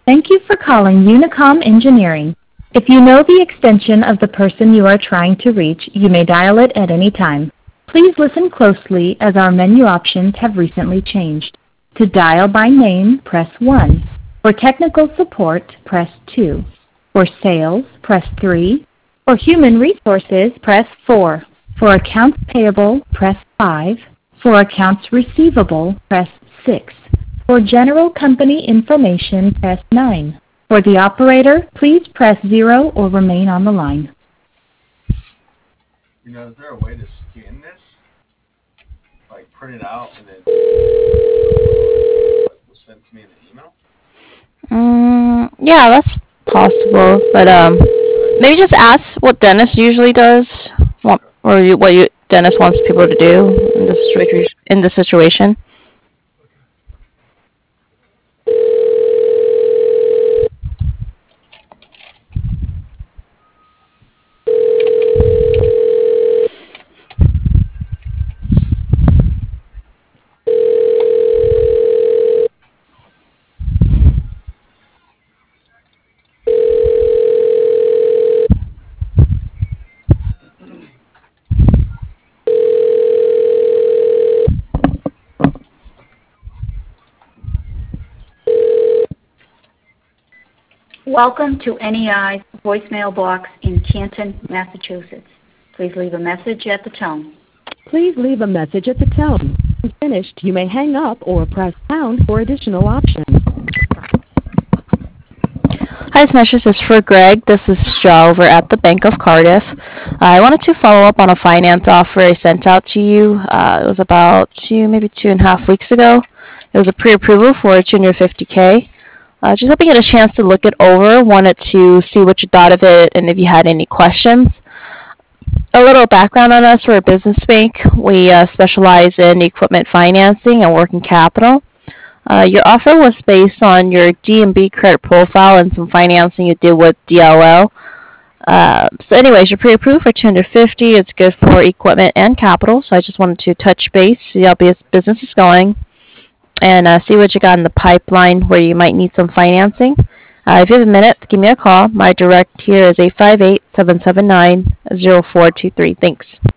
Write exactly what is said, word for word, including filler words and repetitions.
Thank you for calling Unicom Engineering. If you know the extension of the person you are trying to reach, you may dial it at any time. Please listen closely as our menu options have recently changed. To dial by name, press one. For technical support, press two. For sales, press three. For human resources, press four. For accounts payable, press five. For accounts receivable, press six. For general company information, press nine. For the operator, please press zero or remain on the line. You know, is there a way to scan this? Like print it out and then send to me in the email? Mm, yeah, that's possible. But um, maybe just ask what Dennis usually does, what, or you, what you, Dennis wants people to do in this situation. In this situation. Welcome to N E I's voicemail box in Canton, Massachusetts. Please leave a message at the tone. Please leave a message at the tone. When finished, you may hang up or press pound for additional options. Hi, Smashers. This is for Greg. This is Joe over at the Bank of Cardiff. Uh, I wanted to follow up on a finance offer I sent out to you. Uh, it was about two, maybe two and a half weeks ago. It was a pre-approval for two hundred fifty K. Uh, just hoping you had a chance to look it over. Wanted to see what you thought of it and if you had any questions. A little background on us. We're a business bank. We uh, specialize in equipment financing and working capital. Uh, your offer was based on your D and B credit profile and some financing you did with D L L. Uh, so anyways, you're pre-approved for two hundred fifty. It's good for equipment and capital. So I just wanted to touch base, see how business is going, and uh, see what you got in the pipeline where you might need some financing. Uh, if you have a minute, give me a call. My direct here is eight five eight, seven seven nine, zero four two three. Thanks.